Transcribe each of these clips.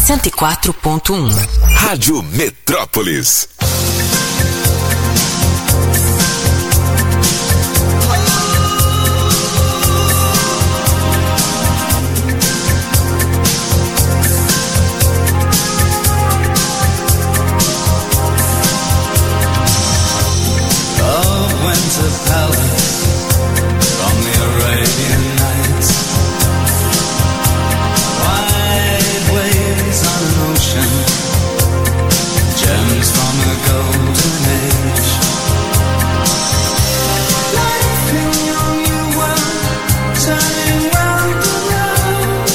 104.1. Rádio Metrópolis. Winter palace from the Arabian Nights, wide waves on an ocean, gems from a golden age. Life in your new world, turning round and round,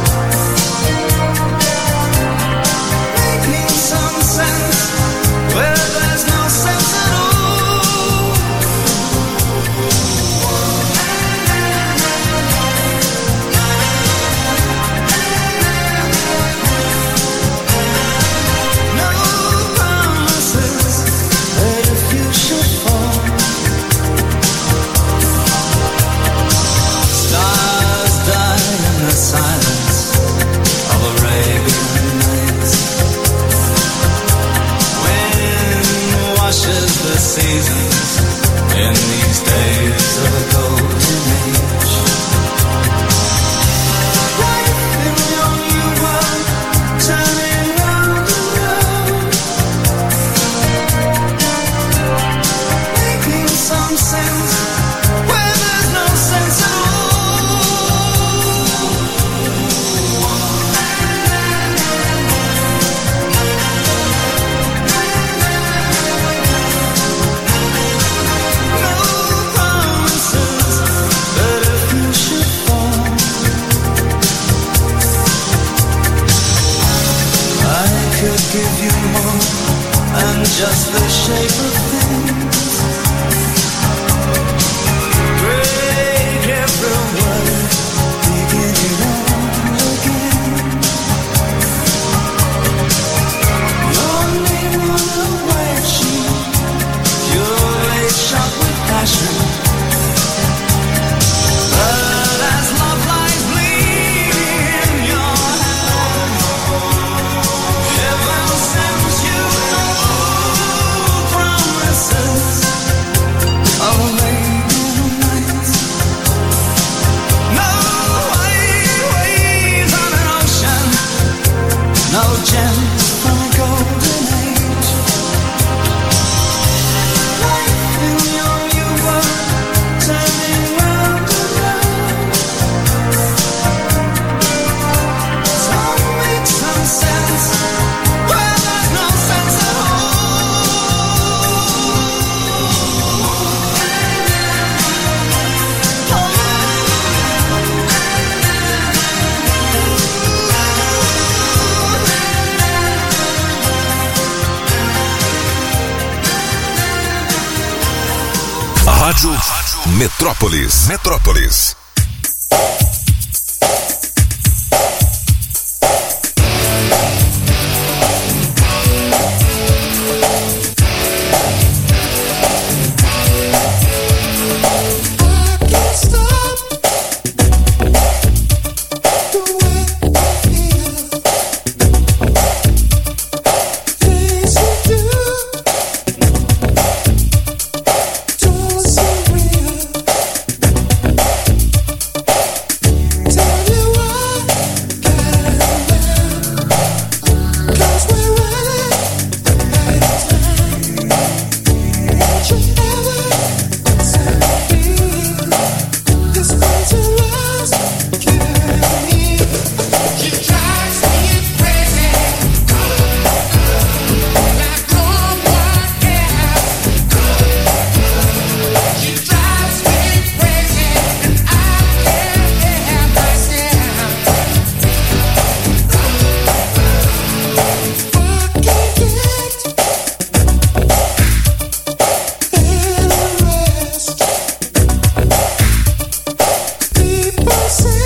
making some sense where there's no sense at all. Silence of Arabian Nights. Wind washes the seasons in these days of a golden age. Life in your new world, turning round and round, making some sense where there's no sense at all. Give you more than just the shape of things. Break every word, begin it all again. Your name on a white sheet, your lace shot with passion. But as love lies bleeding in your hand, heaven sends you promises of Arabian Nights. No waves on an ocean, no gems from a golden age. Life in your new world, turning round and round. Don't make some sense where there's no sense at all. Rádio Metrópolis. Metrópolis. Say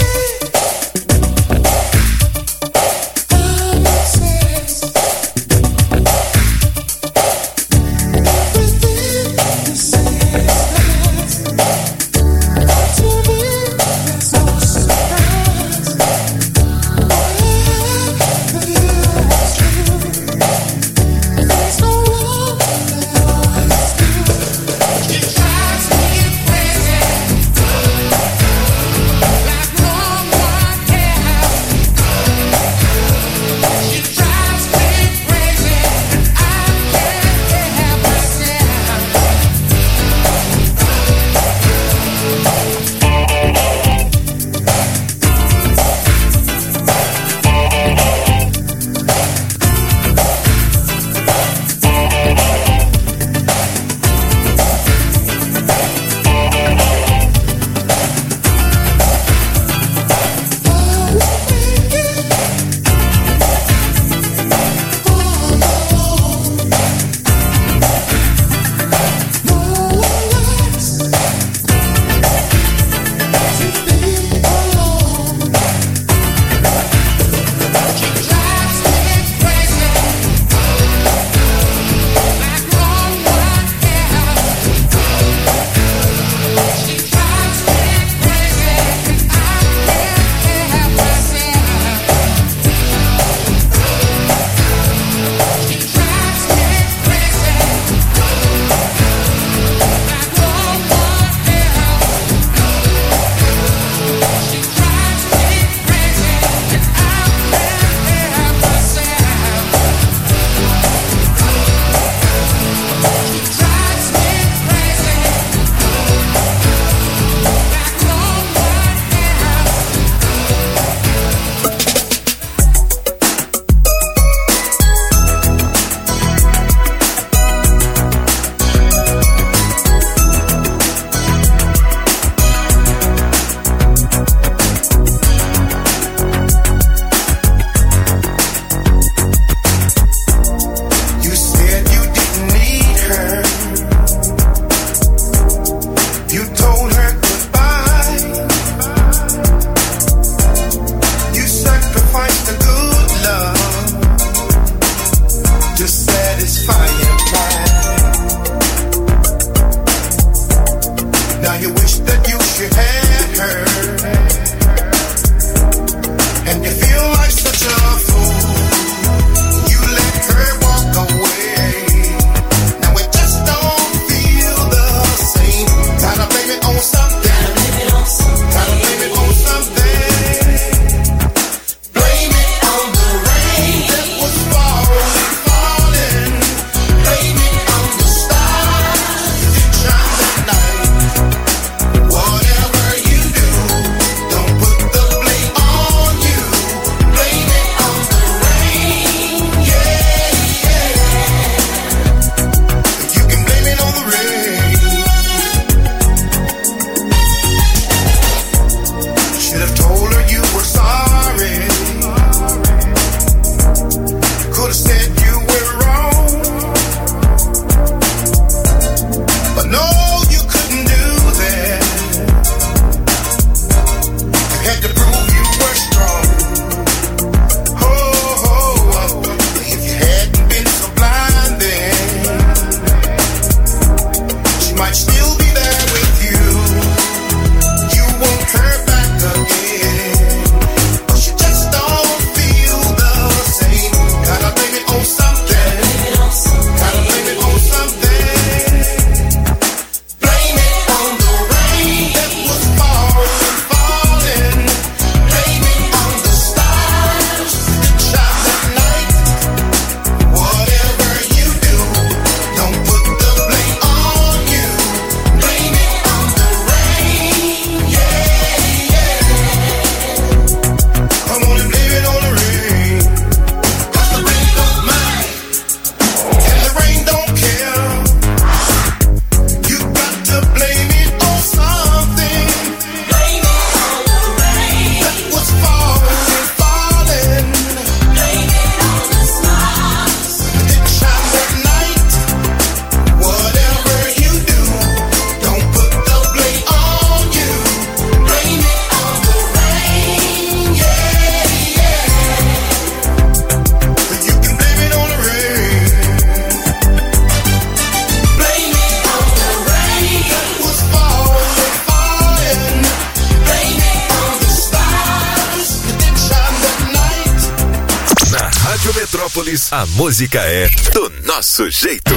Metrópolis, a música é do nosso jeito.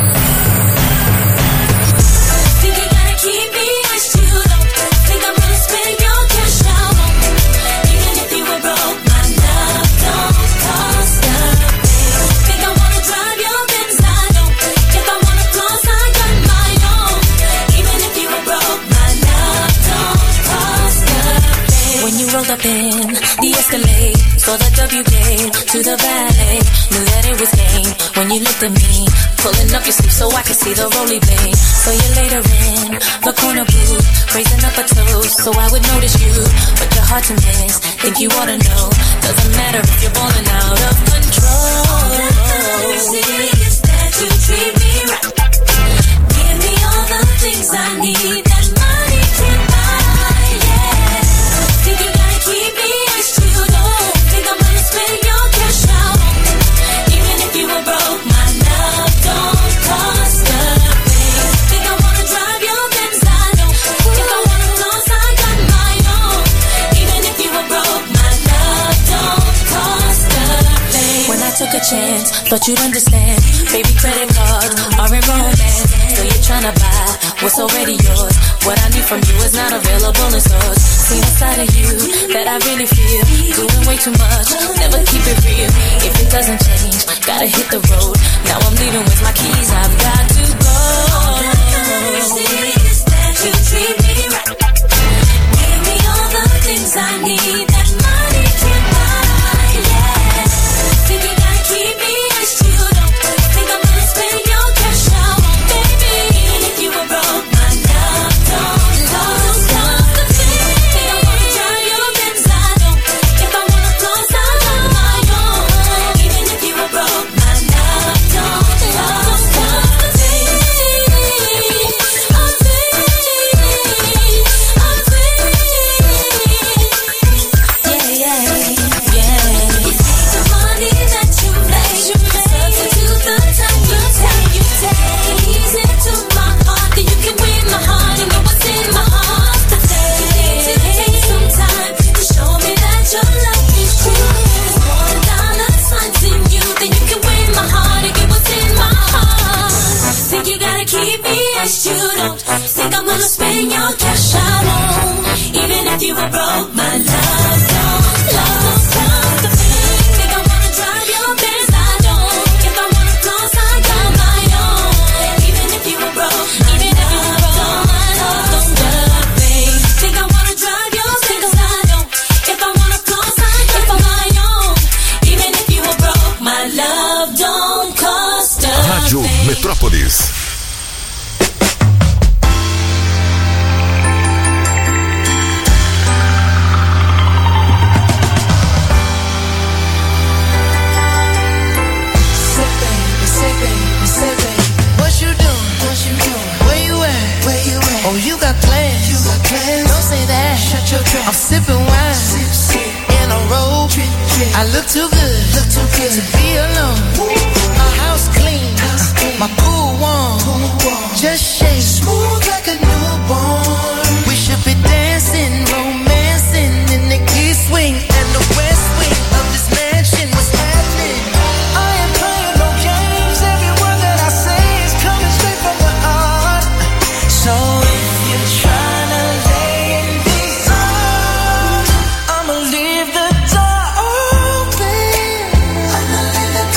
Rolled up in the Escalade, saw the W gate to the valet, knew that it was game when you looked at me, pulling up your sleeve so I could see the rolly blade. So you later in the corner booth, raising up a toast so I would notice you, but you're hard to miss, think you ought to know, doesn't matter if you're balling out of control. All that see is that you treat me right, give me all the things I need that money can buy, yeah. Think you gotta keep me as you don't think I'm gonna spend your cash out on me. Even if you were broke, my love don't cost a thing. Think I wanna drive your Benz, I know. If I wanna floss, I got my own. Even if you were broke, my love don't cost a thing. When I took a chance, thought you'd understand. Baby, credit cards are in romance. So you're tryna buy what's already yours. What I need from you is not available in stores. Seen a side of you that I really feel. Doing way too much, never keep it real. If it doesn't change, gotta hit the road. Now I'm leaving with my keys, I've got to go. All I see is that you treat me right. Give me all the things I need that money can buy, yeah. Think you gotta keep me as you don't think I'm gonna spend your cash out on baby. Even if you were broke, my love don't cost a thing. Think I wanna drive your Benz, I don't. If I wanna floss, I got my own. Even if you were broke, my love don't cost a thing. Keep me as you don't think I'm gonna spend your cash out on. Even if you were broke, my love don't cost a thing. Think I wanna drive your Benz, I don't. If I wanna floss, I got my own. Even if you were broke, even if you were broke, my love don't cost a thing. Think I wanna drive your Benz, I don't. If I wanna floss, I got my own. Even if you were broke, my love don't cost a thing. Rádio Metrópolis. Oh, you got plans. Don't say that. Shut your trap. I'm sipping wine in a robe. I look too good to be alone. My house clean, my pool warm. Just shake smooth like a newborn. We should be dancing, romancing in the east wing and the west wing of this mansion. What's happening? I ain't playing no games. Every word that I say is coming straight from the heart. So tryna lay in these arms, I'ma leave the door open. I'ma leave the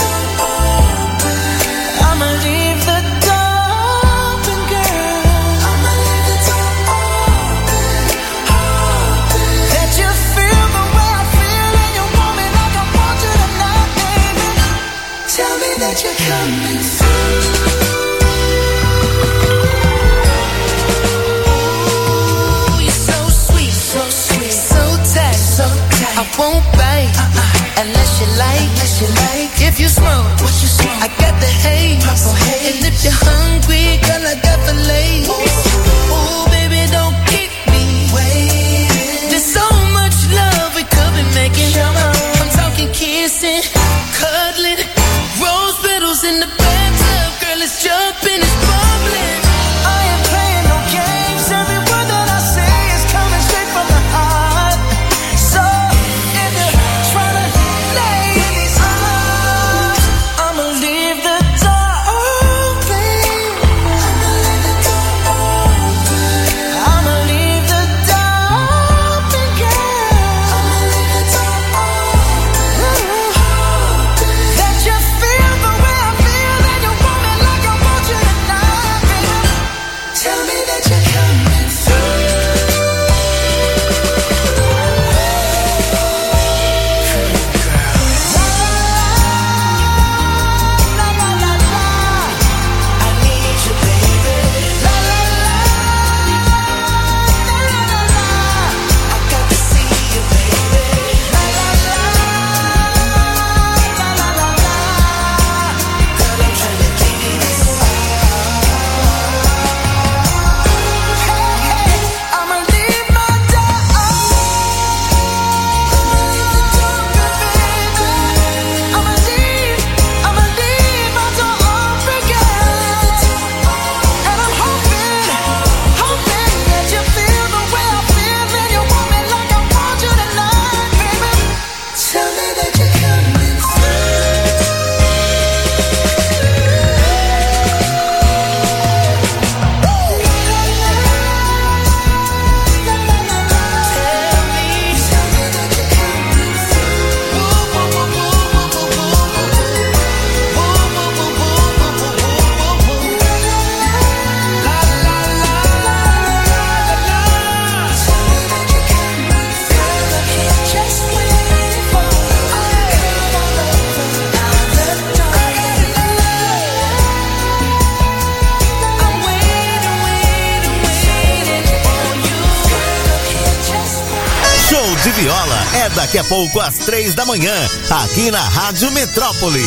de Viola é daqui a pouco às 3 da manhã, aqui na Rádio Metrópole.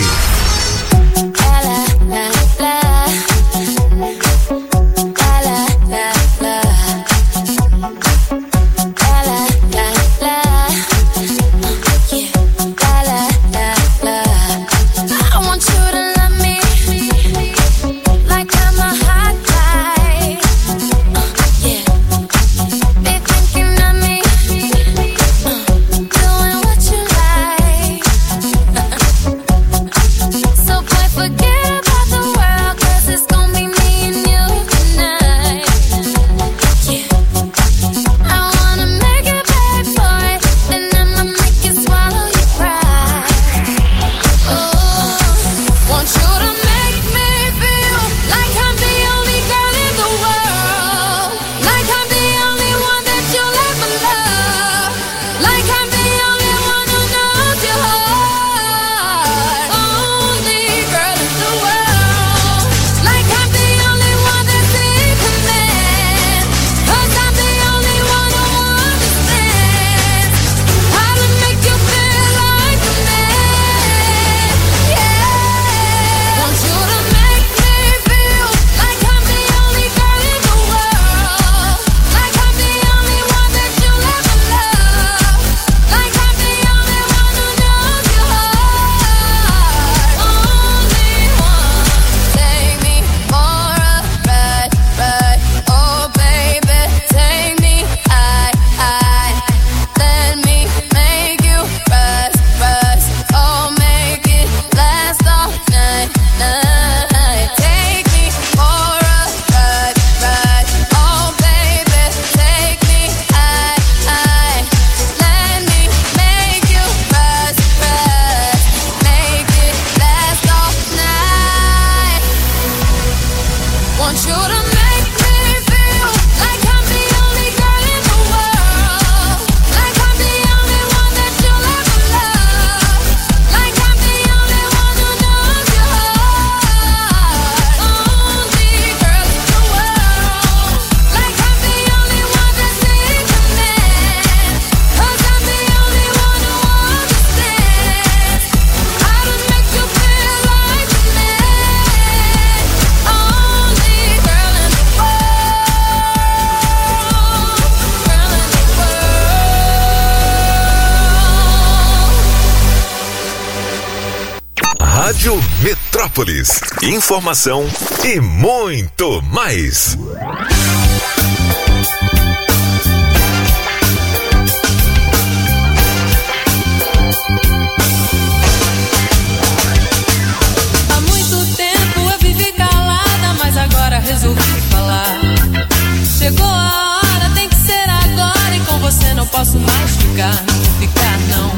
Rádio Metrópolis. Informação e muito mais. Há muito tempo eu vivi calada, mas agora resolvi falar. Chegou a hora, tem que ser agora, e com você não posso mais ficar. Não vou ficar, não.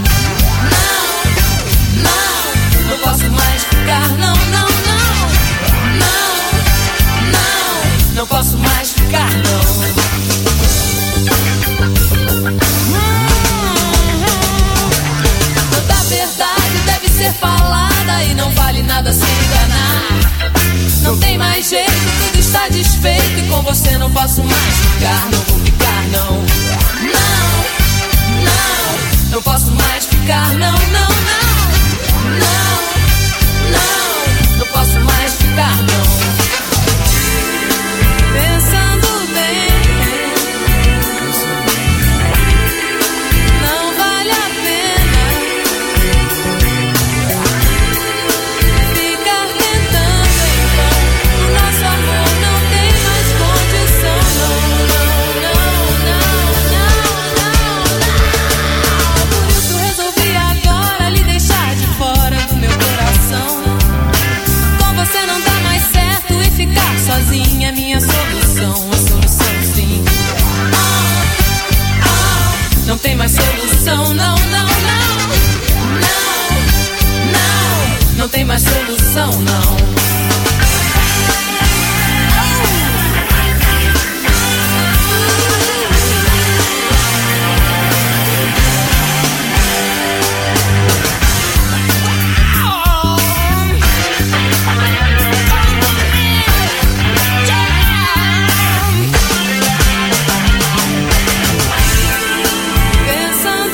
Não posso mais ficar, não, não, não. Não posso mais ficar, não. Toda verdade deve ser falada e não vale nada se enganar. Não tem mais jeito, tudo está desfeito e com você não posso mais ficar. Não vou ficar, não. Não posso mais ficar, não, não, não. Não posso mais ficar, não. Pensando bem, não vale a pena ficar tentando em vão. O nosso amor não tem mais condição, não. Por isso resolvi agora lhe deixar de fora do meu coração. Com você não dá mais certo e ficar sozinha é minha solução. A solução sim. Não tem mais solução, não, não, não. Não tem mais solução, não. Pensando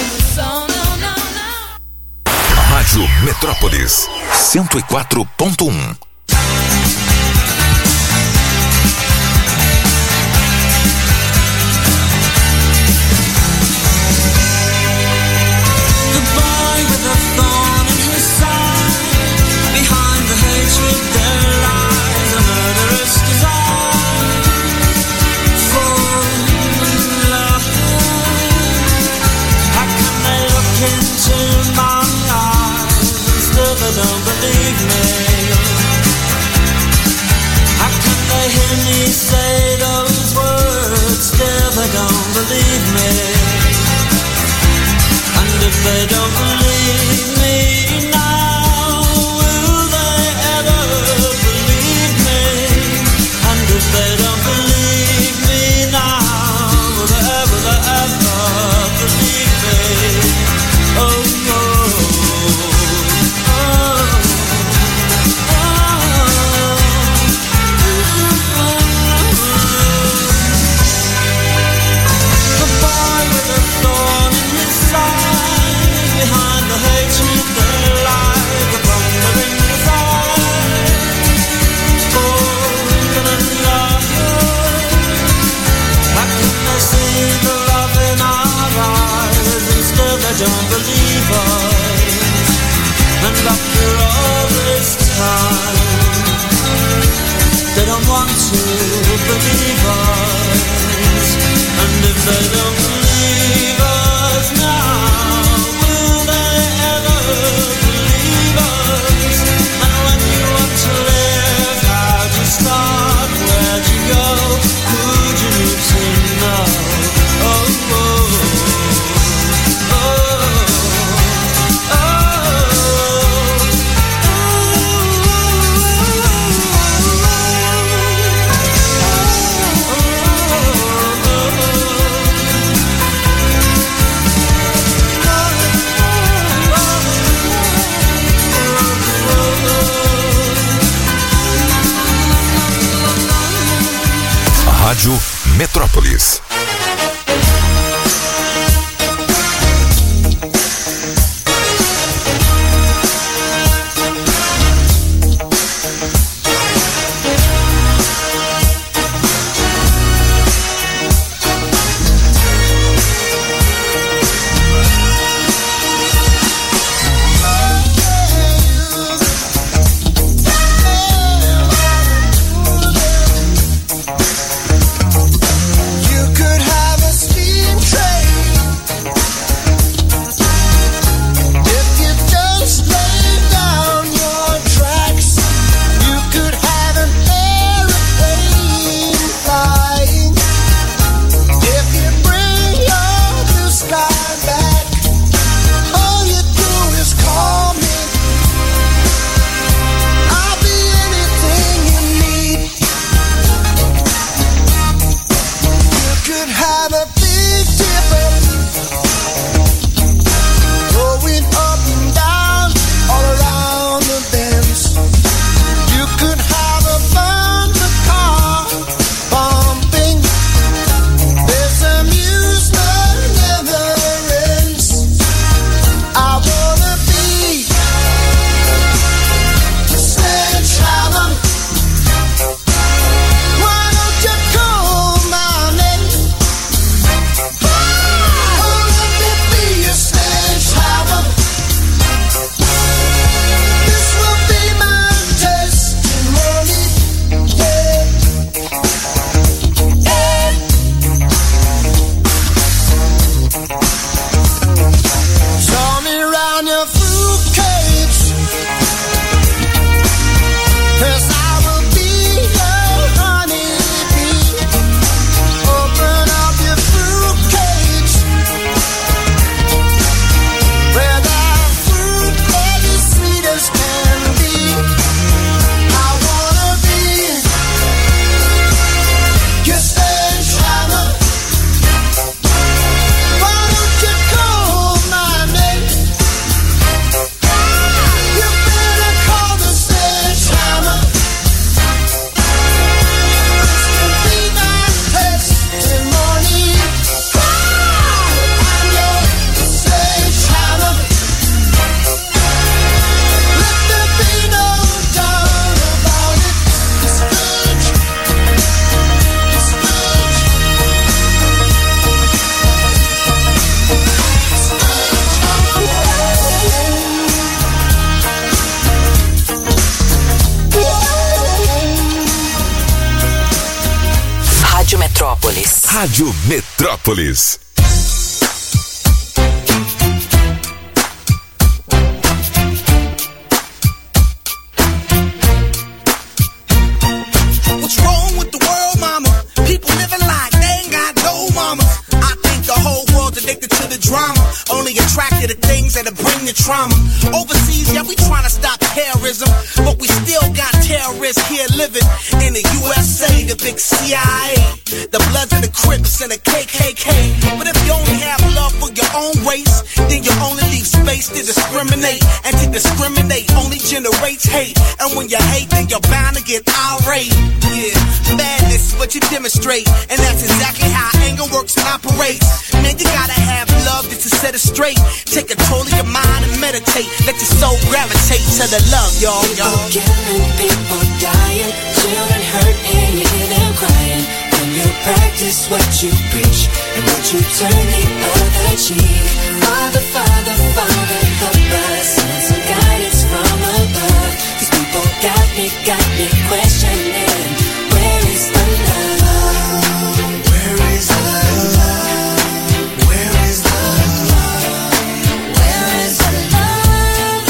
solução, não, não, não. Rádio Metrópolis 104.1. Don't believe me. How can they hear me say those words? Still they don't believe me. And if they don't believe me now, will they ever believe me? And if they don't believe me now, will they ever believe me? Oh no. Don't believe us, and after all this time, they don't want to believe us. And if they don't believe us now, will they ever believe us? And when you want to live, how'd you start? Where'd you go? Who'd you need to know? Oh, oh. Rádio Metrópolis. You could Rádio Metrópolis. What's wrong with the world, mama? People living like they ain't got no mama. I think the whole world's addicted to the drama, only attracted to things that'll bring the trauma. Overseas, yeah, we trying to stop terrorism, but we still got terrorists here living in the USA, the big CIA, the Bloods and the Crips and the KKK. But if you only have love for your own race, then you only leave space to discriminate, and to discriminate only generates hate. And when you hate, then you're bound to get irate. Yeah, madness is what you demonstrate, and that's exactly how anger works and operates. Man, you gotta have love just to set it straight. Take control of your mind and meditate. Let your soul gravitate to the love, y'all. People killing, people dying, children hurt and you hear them crying. When you practice what you preach and what you turn the other cheek. Father, Father, Father, help us. Send some guidance from above. These people got me questioning. Where is the love? Where is the love? Where is the love? Where is the love?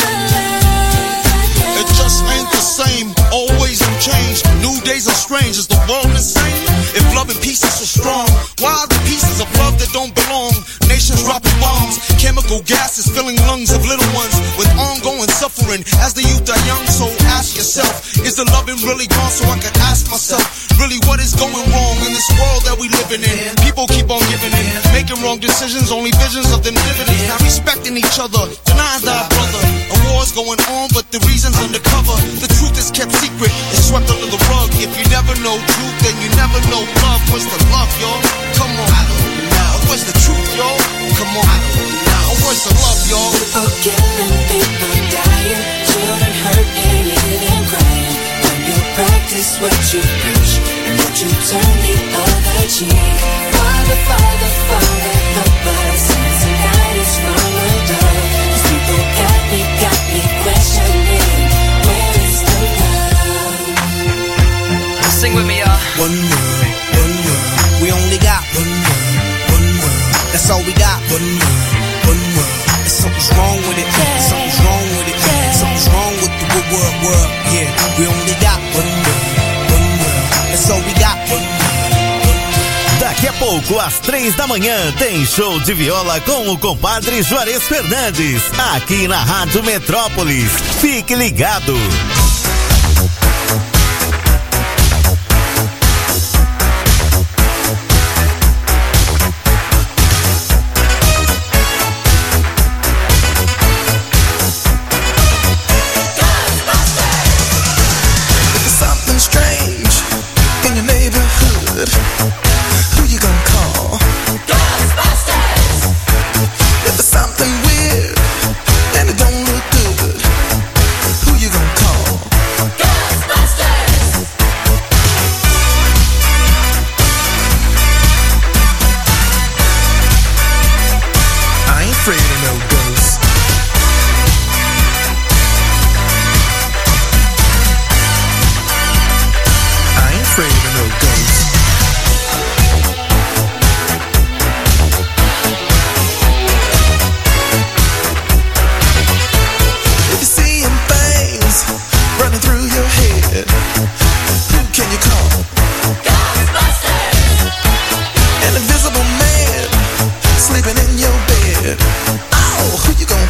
It just ain't the same. Always in change. New days are strange. Is the world insane? If love and peace is so strong, why are the pieces of love that don't belong? Nations dropping bombs, chemical gases filling lungs of little ones with ongoing suffering as the youth are young. So ask yourself, is the loving really gone? So I can ask myself, really what is going wrong in this world that we living in? People keep on giving in, making wrong decisions, only visions of them dividends. Not respecting each other, denying thy brother. A war's going on, but the reason's undercover. The truth is kept secret, it's swept under the rug. If you never know truth, then you never know love. Where's the love, y'all? Come on. I don't know. Where's the truth, y'all? Come on. I don't know. Where's the love, y'all? People killing, people dying, children hurt and you hear them crying. When you practice what you preach and what you turn the other cheek. Father, Father, Father, help us. Send some guidance from above. These people got me questioning. Where is the love? Sing with me, y'all. One world, one world. We only got one world, one world. That's all we got. One world, one world. And something's wrong with it. Something's wrong with it. Something's wrong with the world. Yeah, we only got one world, one world. That's all we got. One world. Daqui a pouco, às 3 da manhã, tem show de viola com o compadre Juarez Fernandes, aqui na Rádio Metrópolis. Fique ligado. Who you gonna call? Ghostbusters! If there's something weird and it don't look good, who you gonna call? Ghostbusters! I ain't afraid of no ghosts. I ain't afraid of no ghosts. Running through your head, who can you call? Ghostbusters! An invisible man sleeping in your bed. Oh, who you gonna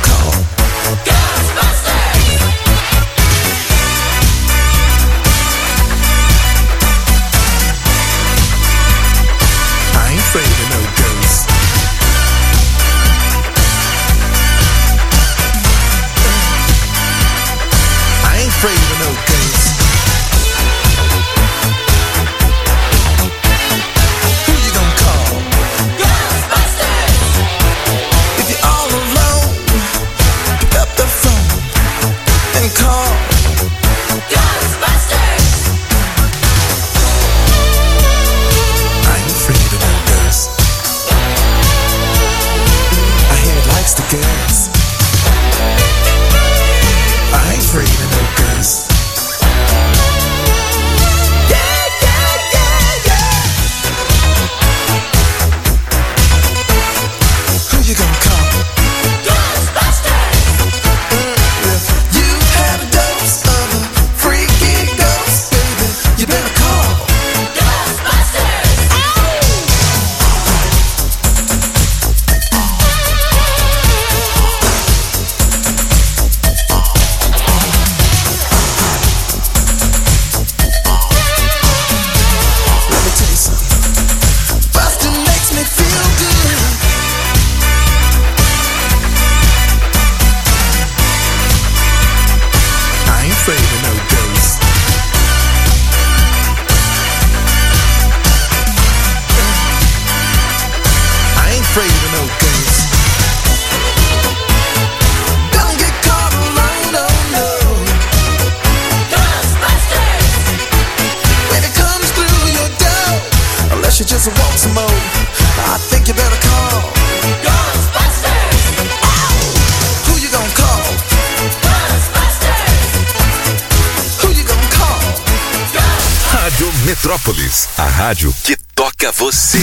Metrópolis, a rádio que toca você.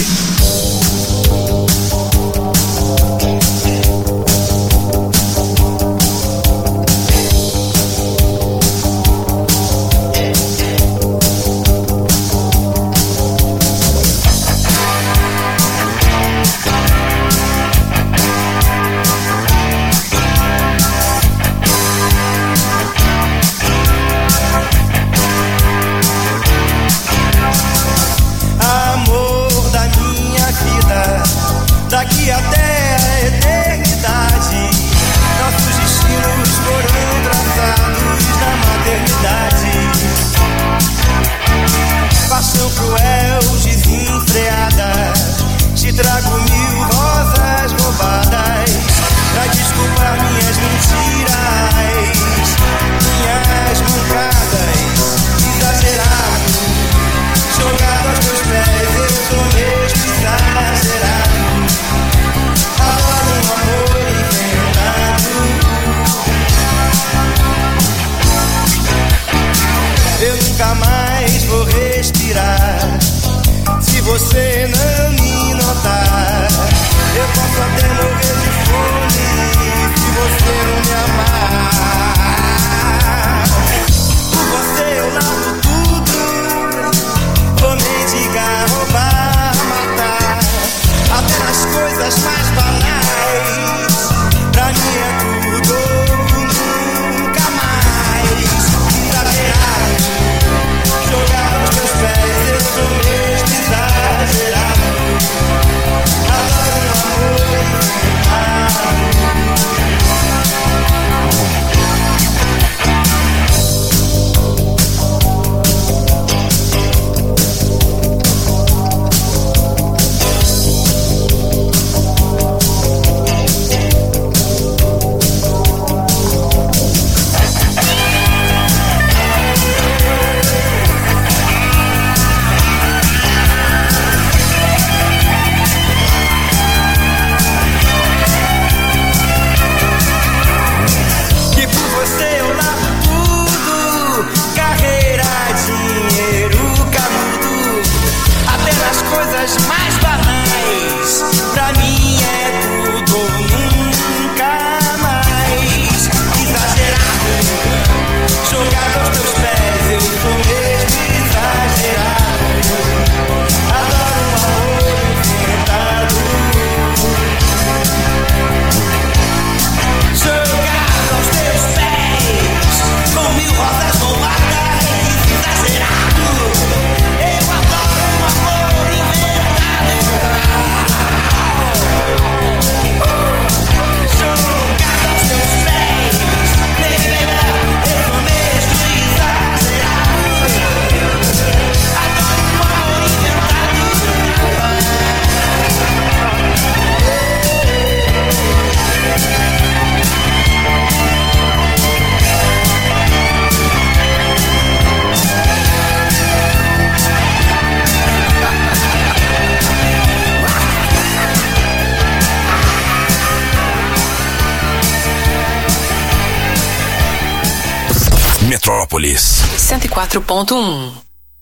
Daqui até a eternidade, nossos destinos foram traçados na maternidade. Paixão cruel, desenfreada, te trago 1000 rosas roubadas pra desculpar minhas mentiras, minhas mancadas, exagerado, jogado aos teus pés, eu sou mesmo exagerado. Adoro um amor inventado. Eu nunca mais vou respirar se você não me notar. Eu posso até morrer de fome se você não me amar. Por você eu largo tudo, vou mendigar, roubar, matar, até nas coisas mais banais. Pra mim é tudo ou nunca mais. Exagerado, jogar nos meus pés, eu sou mesmo exagerado. Adoro um amor mais banais. Pra mim é tudo ou nunca mais. Exagerado, jogado aos teus pés, eu sou mesmo exagerado. Adoro um amor inventado. Jogado aos teus pés, com 1000 rosas roubadas, exagerado. Eu adoro um amor inventado. Jogado aos teus pés, baby, eu sou mesmo exagerado. Adoro um amor inventado. Metrópolis 104.1.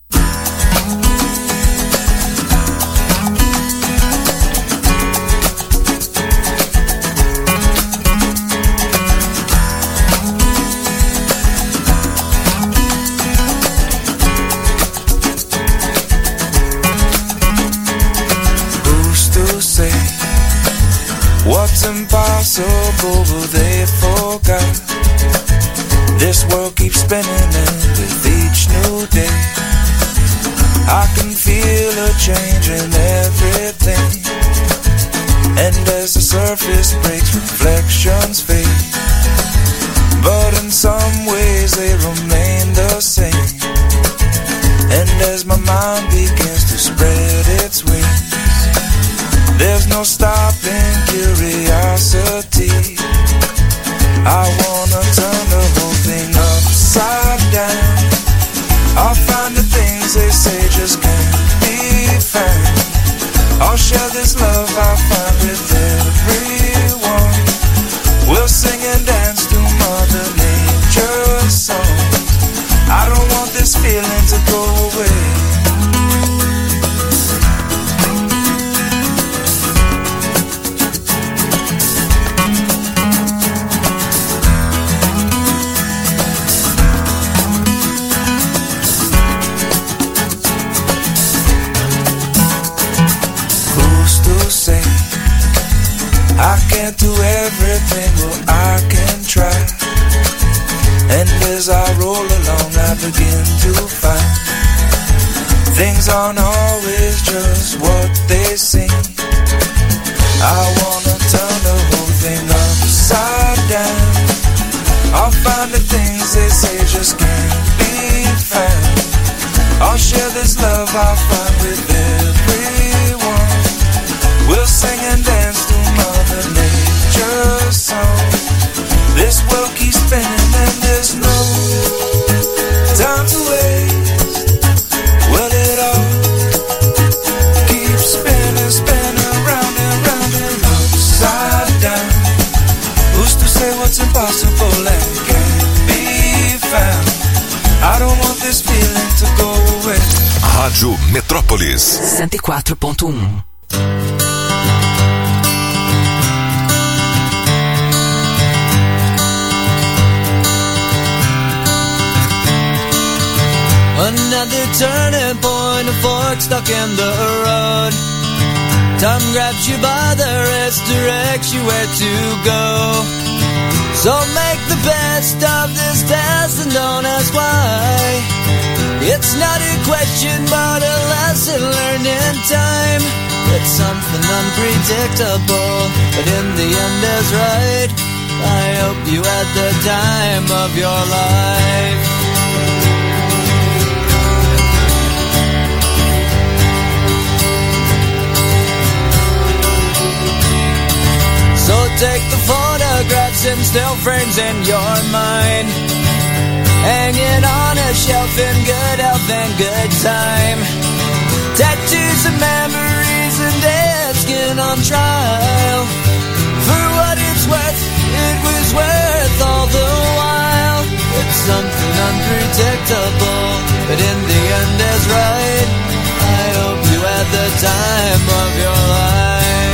Who's to say what's impossible they forgot? This world keeps spinning and with each new day I can feel a change in everything. And as the surface breaks, reflections fade, but in some ways they remain the same. And as my mind begins to spread its wings, there's no stopping curiosity. I wanna turn the whole thing upside down. I'll find the things they say just can't be found. I'll share this love I find with everyone. We'll sing and dance to Mother Nature's songs. I don't want this feeling to go away. begin to find things aren't always just what they seem. I wanna turn the whole thing upside down. I'll find the things they say just can't be found. I'll share this love I find with everyone. We'll sing and dance to Mother Nature's song. This world keeps spinning and there's no time to waste. Well, it all keeps spinning, spinning round and round and upside down. Who's to say what's impossible and can't be found? I don't want this feeling to go away. Rádio Metrópolis 104.1. Another turning point, a fork stuck in the road. Time grabs you by the wrist, directs you where to go. So make the best of this test and don't ask why. It's not a question but a lesson learned in time. It's something unpredictable, but in the end is right. I hope you had the time of your life. So take the photographs and still frames in your mind. Hang it on a shelf in good health and good time. Tattoos of memories and dead skin on trial. For what it's worth, it was worth all the while. It's something unpredictable, but in the end is right. I hope you had the time of your life.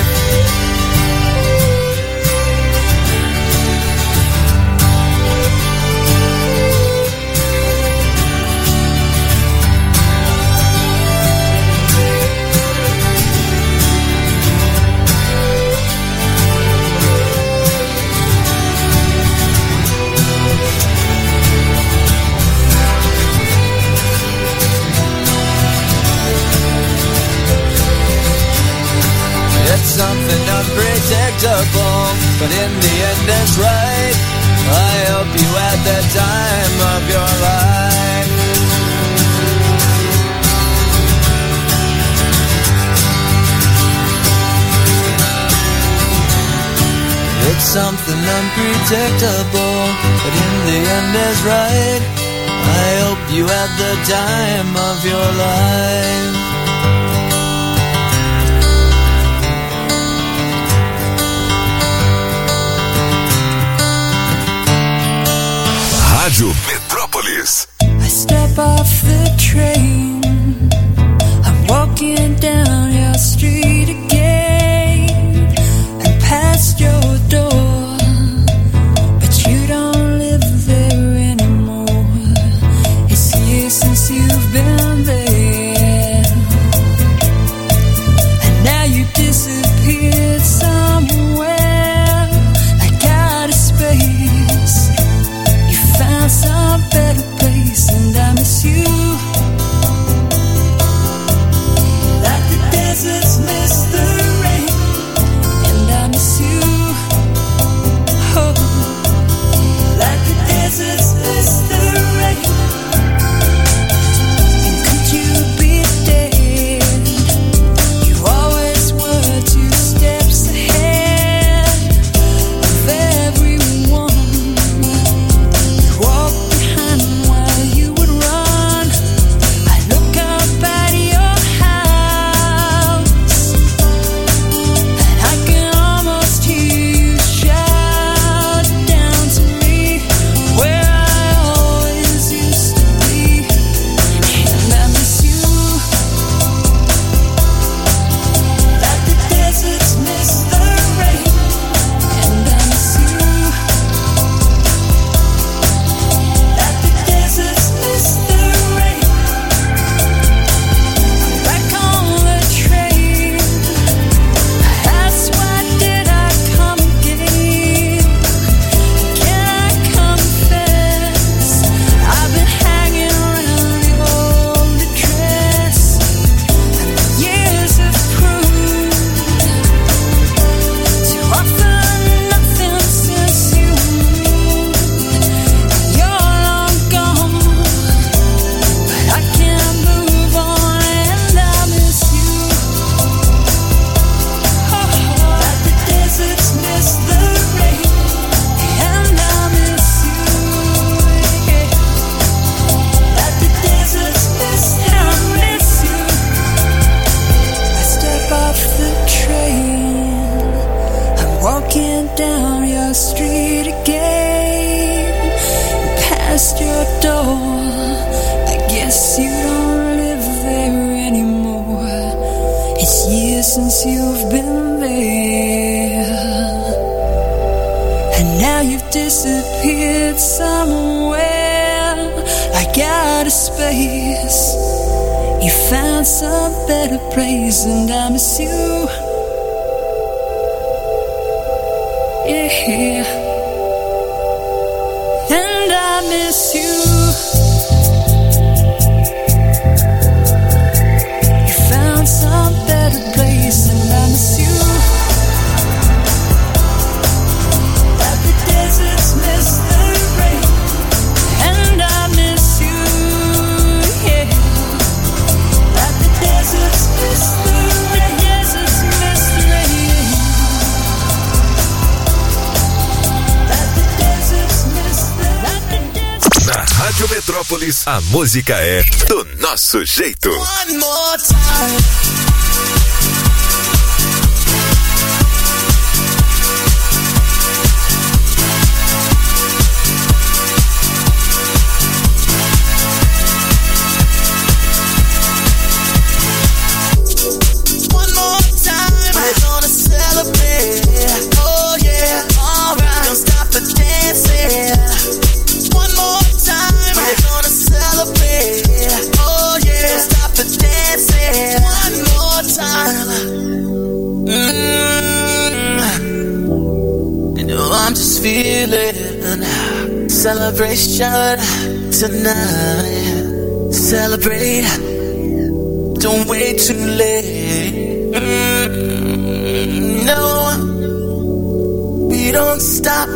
It's something unpredictable, but in the end it's right. I hope you had the time of your life. It's something unpredictable, but in the end is right. I hope you had the time of your life. Rádio Metrópolis. I step off the train, I'm walking down your street again, and past your door, but you don't live there anymore. It's years since you've been there, and now you disappeared somewhere, like out of space. Found some better place, and I miss you. your door. I guess you don't live there anymore. It's years since you've been there, and now you've disappeared somewhere like out of space. You found some better place, and I miss you. Yeah, and I miss you. You found some better place, and I miss you. That the deserts miss the rain, and I miss you. Yeah, that the deserts miss the rain, deserts miss the rain. Na Rádio Metrópolis, a música é do nosso jeito. One more time. Feeling celebration tonight. Celebrate, don't wait too late. No, we don't stop.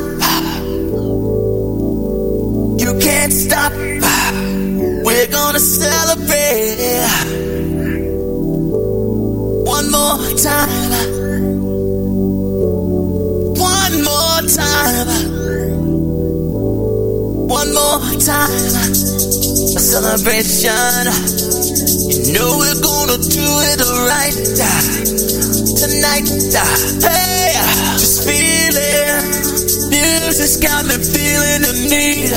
You can't stop. We're gonna celebrate one more time. One more time. One more time, a celebration. You know we're gonna do it right tonight. Hey, just feeling. Music's got me feeling the need.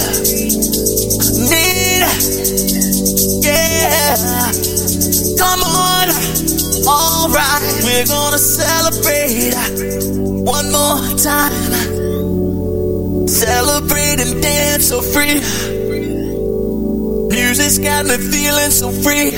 Yeah, come on, alright. We're gonna celebrate one more time. Celebrate and dance so free. Music's got me feeling so free.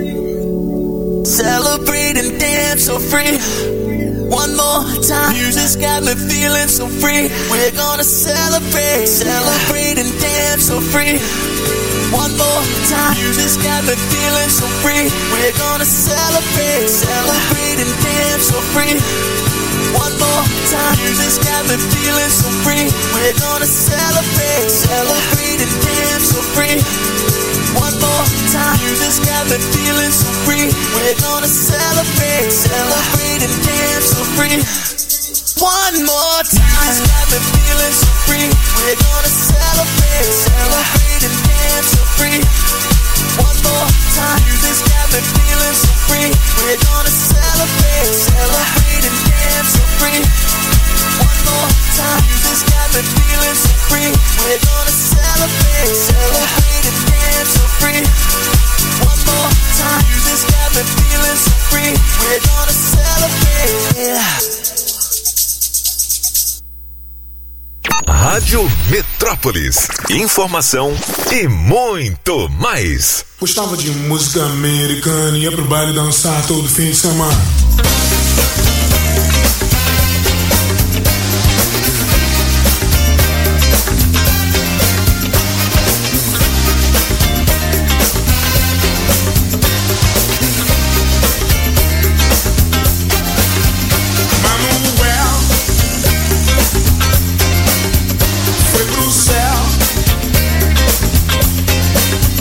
Celebrate and dance so free. One more time. Music's got me feeling so free. We're gonna celebrate. Celebrate and dance so free. One more time. Music's got me feeling so free. We're gonna celebrate. Celebrate and dance so free. One more time. Music's got me feeling so free. We're gonna celebrate. Celebrate and dance so free. One more time. Music's got me feeling so free. We're gonna celebrate. Celebrate and dance so free. One more time. Music's got me feeling so free. We're gonna celebrate. Celebrate and dance so free. One more time. Music's got me feeling so free. We're gonna celebrate. Celebrate and dance so free. One more time. Music's got me feeling so free. We're gonna celebrate. Celebrate and dance so free. One more time. Music's got me feeling so free. We're gonna celebrate. Rádio Metrópolis. Informação e muito mais. Gostava de música americana e ia pro baile dançar todo fim de semana.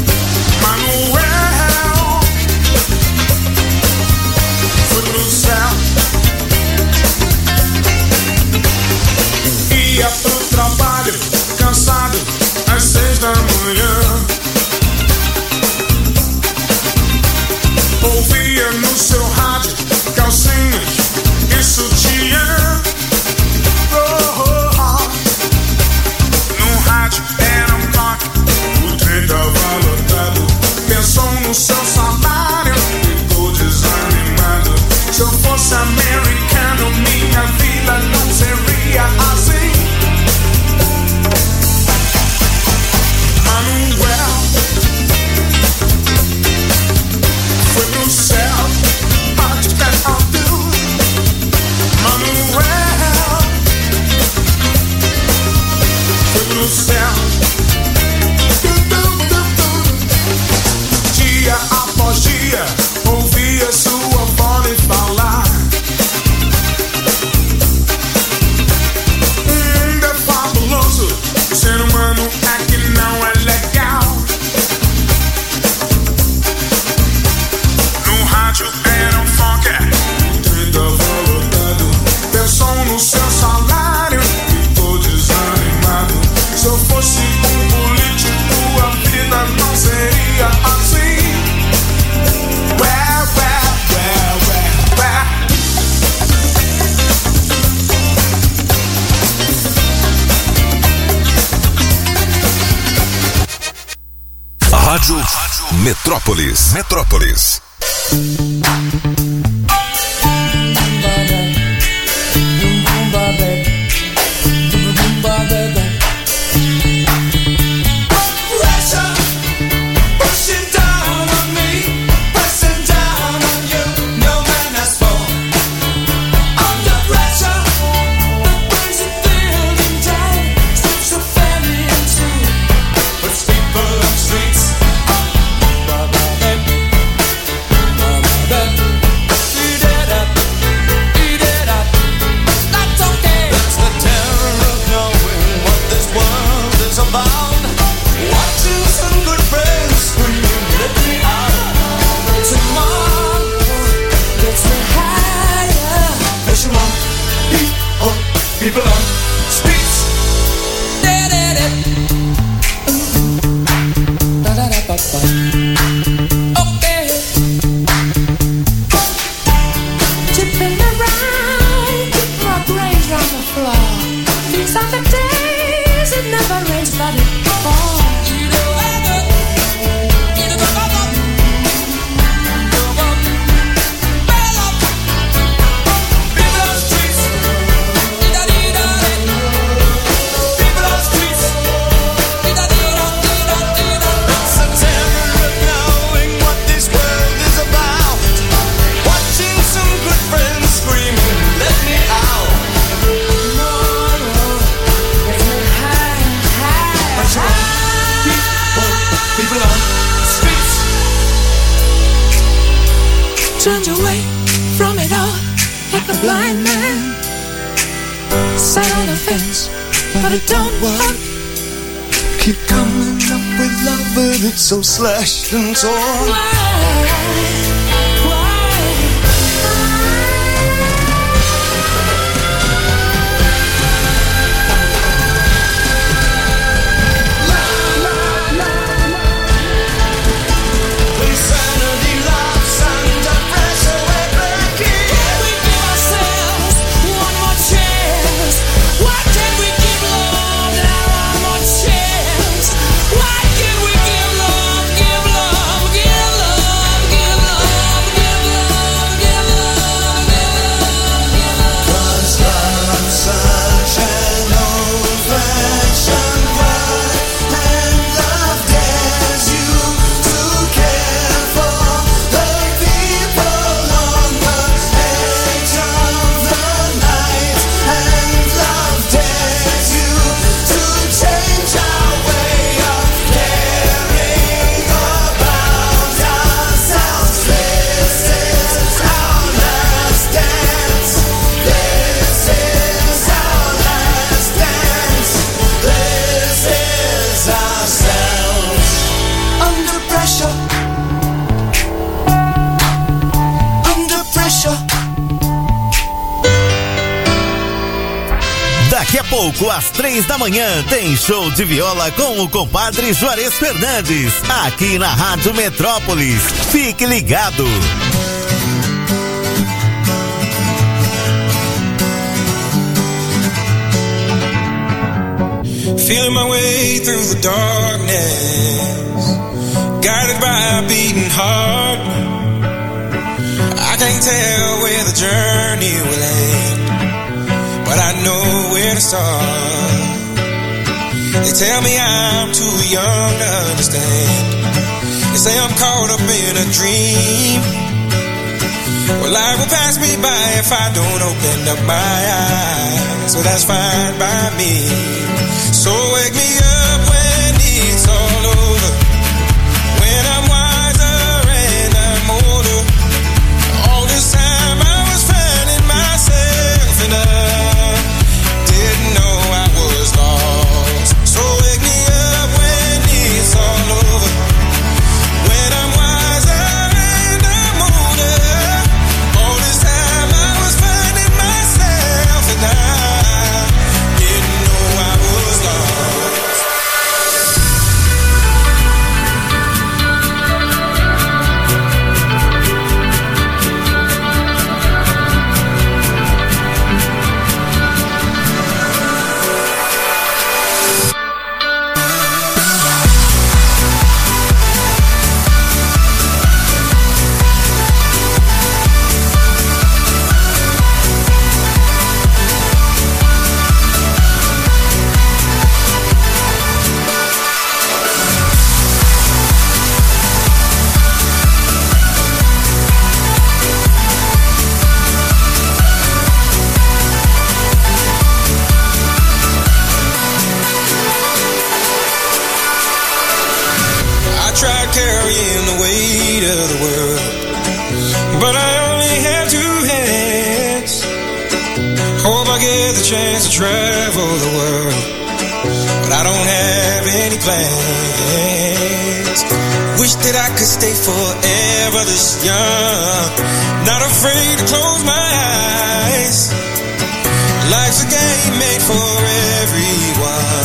Sound Rádio Metrópolis. Metrópolis. People on streets. Okay. Tipping around, keep my brains on the floor. These are the days it never rains, but it falls. Turned away from it all like a blind man. Sat on the fence, but it don't work. Keep coming up with love, but it's so slashed and torn. Daqui a pouco, às 3 da manhã, tem show de viola com o compadre Juarez Fernandes, aqui na Rádio Metrópolis. Fique ligado. Feeling my way through the darkness, guided by a beating heart. I can't tell where the journey will end, but I know where to start. They tell me I'm too young to understand. They say I'm caught up in a dream. Well, life will pass me by if I don't open up my eyes. So that's fine by me. So wake me up when it's all over, when I'm wiser and I'm older. All this time I was finding myself and I didn't know I was lost. So wake me up when it's all over, when I'm wiser and I'm older. All this time I was finding myself and I didn't know I was lost. of the world. But I only have 2 hands. Hope I get the chance to travel the world, but I don't have any plans. Wish that I could stay forever this young, not afraid to close my eyes. Life's a game made for everyone.